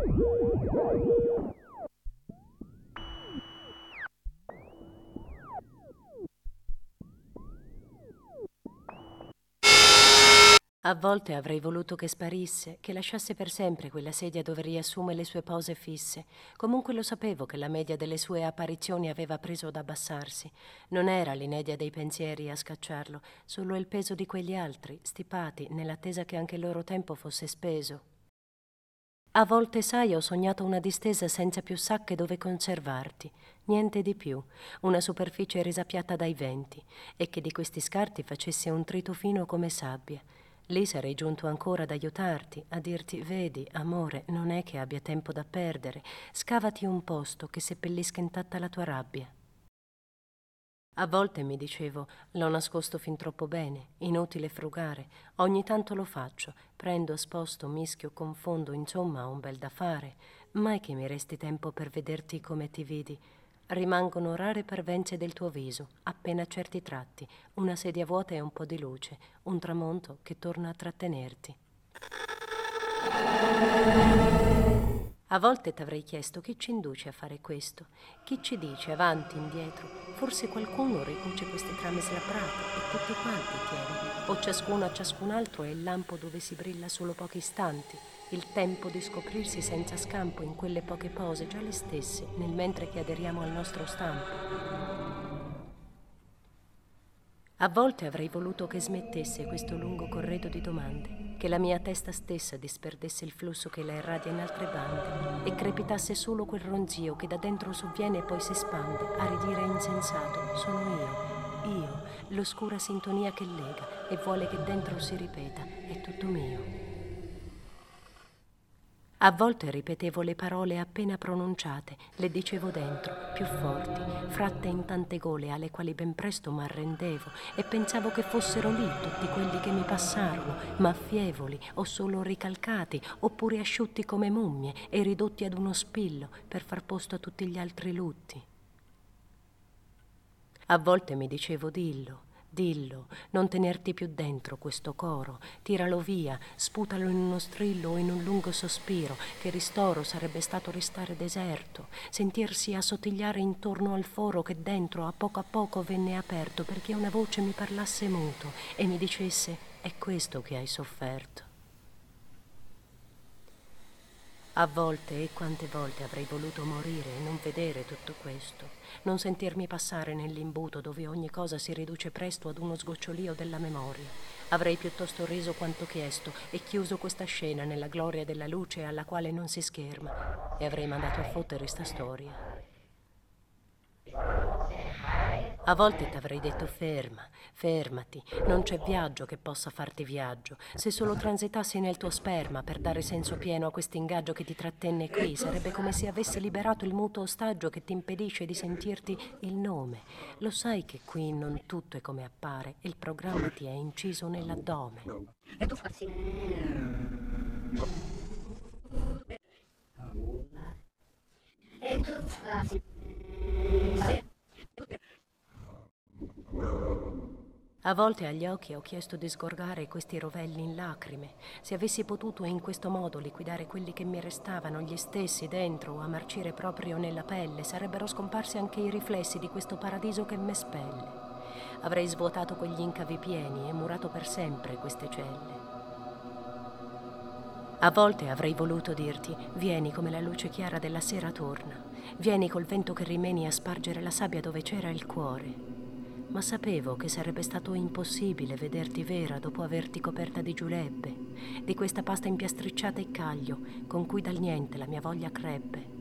A volte avrei voluto che sparisse, che lasciasse per sempre quella sedia dove riassume le sue pose fisse. Comunque lo sapevo che la media delle sue apparizioni aveva preso ad abbassarsi. Non era l'inedia dei pensieri a scacciarlo, solo il peso di quegli altri, stipati, nell'attesa che anche il loro tempo fosse speso. A volte, sai, ho sognato una distesa senza più sacche dove conservarti, niente di più, una superficie resa piatta dai venti, e che di questi scarti facesse un trito fino come sabbia. Lì sarei giunto ancora ad aiutarti, a dirti: vedi, amore, non è che abbia tempo da perdere, scavati un posto che seppellisca intatta la tua rabbia. A volte mi dicevo: l'ho nascosto fin troppo bene, inutile frugare, ogni tanto lo faccio, prendo, sposto, mischio, confondo, insomma ho un bel da fare, mai che mi resti tempo per vederti come ti vidi. Rimangono rare parvenze del tuo viso, appena certi tratti, una sedia vuota e un po' di luce, un tramonto che torna a trattenerti. A volte t'avrei chiesto: chi ci induce a fare questo? Chi ci dice avanti, indietro? Forse qualcuno ricuce queste trame slabbrate e tutti quanti tiene, o ciascuno a ciascun altro è il lampo dove si brilla solo pochi istanti, il tempo di scoprirsi senza scampo in quelle poche pose, già le stesse, nel mentre che aderiamo al nostro stampo. A volte avrei voluto che smettesse questo lungo corredo di domande, che la mia testa stessa disperdesse il flusso che la irradia in altre bande e crepitasse solo quel ronzio che da dentro sovviene e poi si espande a ridire insensato: sono io, l'oscura sintonia che lega e vuole che dentro si ripeta: è tutto mio. A volte ripetevo le parole appena pronunciate, le dicevo dentro, più forti, fratte in tante gole alle quali ben presto m'arrendevo, e pensavo che fossero lì tutti quelli che mi passarono, ma fievoli o solo ricalcati, oppure asciutti come mummie e ridotti ad uno spillo per far posto a tutti gli altri lutti. A volte mi dicevo: dillo, non tenerti più dentro questo coro, tiralo via, sputalo in uno strillo o in un lungo sospiro, che ristoro sarebbe stato restare deserto, sentirsi assottigliare intorno al foro che dentro a poco venne aperto perché una voce mi parlasse muto e mi dicesse: è questo che hai sofferto. A volte, e quante volte avrei voluto morire e non vedere tutto questo, non sentirmi passare nell'imbuto dove ogni cosa si riduce presto ad uno sgocciolio della memoria. Avrei piuttosto reso quanto chiesto e chiuso questa scena nella gloria della luce alla quale non si scherma, e avrei mandato a fottere sta storia. A volte t'avrei detto: fermati, non c'è viaggio che possa farti viaggio. Se solo transitassi nel tuo sperma per dare senso pieno a quest'ingaggio che ti trattenne qui, sarebbe come se avessi liberato il muto ostaggio che ti impedisce di sentirti il nome. Lo sai che qui non tutto è come appare, il programma ti è inciso nell'addome. E tu fai A volte agli occhi ho chiesto di sgorgare questi rovelli in lacrime. Se avessi potuto in questo modo liquidare quelli che mi restavano, gli stessi dentro, o a marcire proprio nella pelle, sarebbero scomparsi anche i riflessi di questo paradiso che m'espelle. Avrei svuotato quegli incavi pieni e murato per sempre queste celle. A volte avrei voluto dirti: vieni come la luce chiara della sera torna, vieni col vento che rimeni a spargere la sabbia dove c'era il cuore. Ma sapevo che sarebbe stato impossibile vederti vera dopo averti coperta di giulebbe, di questa pasta impiastricciata e caglio, con cui dal niente la mia voglia crebbe.